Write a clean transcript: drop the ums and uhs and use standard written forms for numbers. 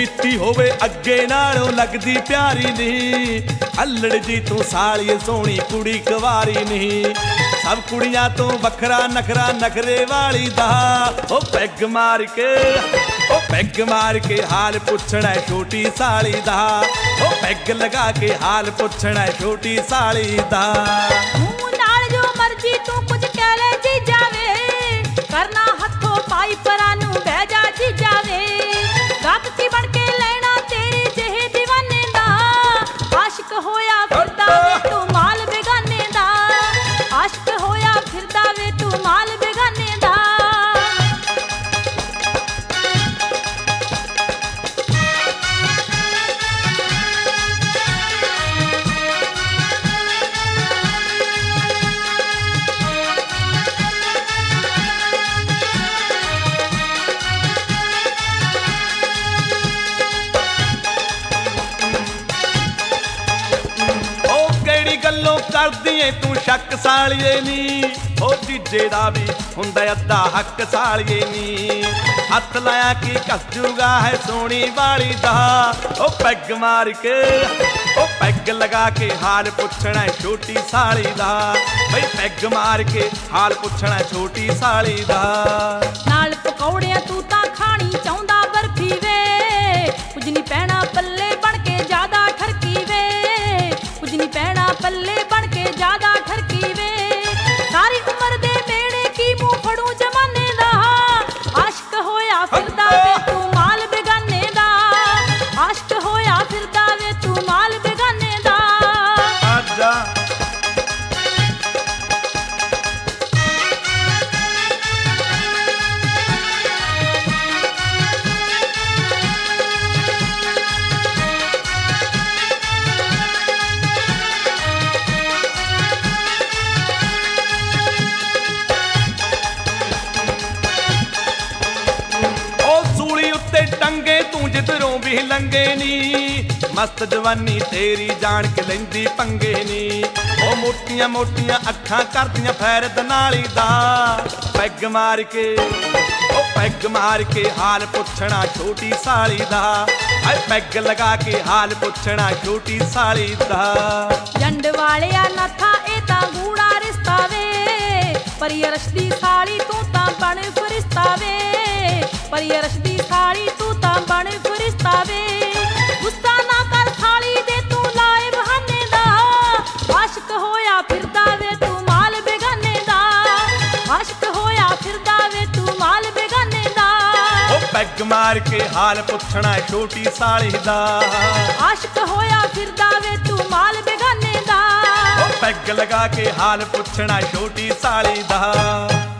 ਪੀਤੀ ਹੋਵੇ ਅੱਗੇ ਨਾਲੋਂ ਲੱਗਦੀ ਪਿਆਰੀ ਨਹੀਂ। ਅਲੜ ਜੀ ਤੂੰ ਸਾਲੀਏ ਸੋਹਣੀ ਕੁੜੀ ਕੁਵਾਰੀ ਨਹੀਂ। ਸਭ ਕੁੜੀਆਂ ਤੋਂ ਵੱਖਰਾ ਨਖਰਾ ਨਖਰੇ ਵਾਲੀ ਦਾ। ਉਹ ਪੈਗ ਮਾਰ ਕੇ ਹਾਲ ਪੁੱਛਣਾ ਛੋਟੀ ਸਾਲੀ ਦਾ। ਉਹ ਪੈਗ ਲਗਾ ਕੇ ਹਾਲ ਪੁੱਛਣਾ ਛੋਟੀ ਸਾਲੀ ਦਾ। ਮੂੰਹ ਨਾਲ ਜੋ ਮਰਜੀ ਤੂੰ ਕੁਝ ਕਹਿ ਲੈ ਜੀ ਜਾਵੇ, ਕਰਨਾ ਹੱਥੋਂ ਪਾਈ ਪਰਾਂ ਨੂੰ ਬਹਿ ਜਾ ਜੀ ਜਾਵੇ। ਰੱਬ ਕੀ ਬਣ ਕੇ ਲੈਣਾ ਤੇਰੇ ਜਿਹੇ دیਵਾਨੇ ਦਾ। ਆਸ਼ਿਕ ਹੋਇਆ ਫਿਰਦਾ ਵੇ ਤੂੰ ਮਾਲ ਬੇਗਾਨੇ ਦਾ। ਆਸ਼ਿਕ ਹੋਇਆ ਫਿਰਦਾ ਵੇ ਤੂੰ ਮਾਲ ਬੇਗਾਨੇ ਦਾ। ਗੱਲੋਂ ਕਰਦੀ ਏ ਤੂੰ ਸ਼ੱਕ ਸਾਲੀਏ ਨੀ। ਉਹ ਜੀਜੇ ਦਾ ਵੀ ਹੁੰਦਾ ਅੱਧਾ ਹੱਕ ਸਾਲੀਏ ਨੀ। ਹੱਥ ਲਾਇਆ ਕੀ ਕੱਜੂਗਾ ਹੈ ਸੋਹਣੀ ਵਾਲੀ ਦਾ। ਉਹ ਪੈਗ ਮਾਰ ਕੇ ਉਹ ਪੈਗ ਲਗਾ ਕੇ ਹਾਲ ਪੁੱਛਣਾ ਛੋਟੀ ਸਾਲੀ ਦਾ। ਬਈ ਪੈਗ ਮਾਰ ਕੇ ਹਾਲ ਪੁੱਛਣਾ ਛੋਟੀ ਸਾਲੀ ਦਾ। ਨਾਲ ਪਕੌੜਿਆਂ ਤੂੰ ਤਾਂ ਖਾਣੀ ਚਾਹੁੰਦਾ ਬਰਫੀ ਵੇ। ਕੁਝ ਨਹੀਂ ਪੈਣਾ ਪੱਲੇ ਬਣ ਕੇ ਜ਼ਿਆਦਾ ਠਰਕੀ ਵੇ। ਕੁਝ ਨਹੀਂ ਪੈਣਾ ਪੱਲੇ ਬਣ ਕੇ ਜ਼ਿਆਦਾ ਠਰਕੀ ਵੇ। ਸਾਰੀ ਉਮਰ ਦੇ ਮੇੜੇ ਕੀ ਮੂੰਹ ਫੜੂ ਜਮਾਨੇ ਦਾ। ਆਸ਼ਿਕ ਹੋਇਆ ਫਿਰਦਾ ਵੇ ਤੂੰ ਮਾਲ ਬੇਗਾਨੇ ਦਾ। ਆਸ਼ਿਕ ਹੋਇਆ ਫਿਰਦਾ ਵੇ ਤੂੰ ਮਾਲ ਬੇਗਾਨੇ ਦਾ। ਆਜਾ ਟੰਗੇ ਤੂੰ ਜਿੱਧਰੋਂ ਵੀ ਲੰਗੇ ਨੀ। ਮਸਤ ਜਵਾਨੀ ਤੇਰੀ ਜਾਣ ਕੇ ਲੈਂਦੀ ਪੰਗੇ ਨੀ। ਉਹ ਮੋਟੀਆਂ ਮੋਟੀਆਂ ਅੱਖਾਂ ਕਰਦੀਆਂ ਫੈਰਦ ਨਾਲੀ ਦਾ। ਪੈਗ ਮਾਰ ਕੇ ਹਾਲ ਪੁੱਛਣਾ ਛੋਟੀ ਸਾਲੀ ਦਾ। ਆਏ ਪੈਗ ਲਗਾ ਕੇ ਹਾਲ ਪੁੱਛਣਾ ਛੋਟੀ ਸਾਲੀ ਦਾ। ਜੰਡ ਵਾਲਿਆ ਨਾਥਾ ਇਹ ਤਾਂ ਗੂੜਾ ਰਿਸ਼ਤਾ ਵੇ। ਪਰੀ ਅਰਸ਼ ਦੀ ਸਾਲੀ ਤੂੰ ਤਾਂ ਬਣ ਫਰਿਸ਼ਤਾ ਵੇ। ਪਰੀ ਅਰਸ਼ ਦੀ ਸਾਲੀ ਤੂੰ ਤਾਂ ਬਣ ਫਰਿਸ਼ਤਾ ਵੇ। ਗੁੱਸਾ ਨਾ ਕਰ ਸਾਲੀ ਦੇ ਤੂੰ ਲਾਏ ਬਹਾਨੇ ਦਾ। ਆਸ਼ਿਕ ਹੋਇਆ ਫਿਰਦਾ ਵੇ ਤੂੰ ਮਾਲ ਬੇਗਾਨੇ ਦਾ। ਆਸ਼ਿਕ ਹੋਇਆ ਫਿਰਦਾ ਵੇ ਤੂੰ ਮਾਲ ਬੇਗਾਨੇ ਦਾ। ਉਹ ਪੈਗ ਮਾਰ ਕੇ ਹਾਲ ਪੁੱਛਣਾ ਛੋਟੀ ਸਾਲੀ ਦਾ। ਆਸ਼ਿਕ ਹੋਇਆ ਫਿਰਦਾ ਵੇ ਤੂੰ ਮਾਲ ਬੇਗਾਨੇ ਦਾ। ਉਹ ਪੈਗ ਲਗਾ ਕੇ ਹਾਲ ਪੁੱਛਣਾ ਛੋਟੀ ਸਾਲੀ ਦਾ।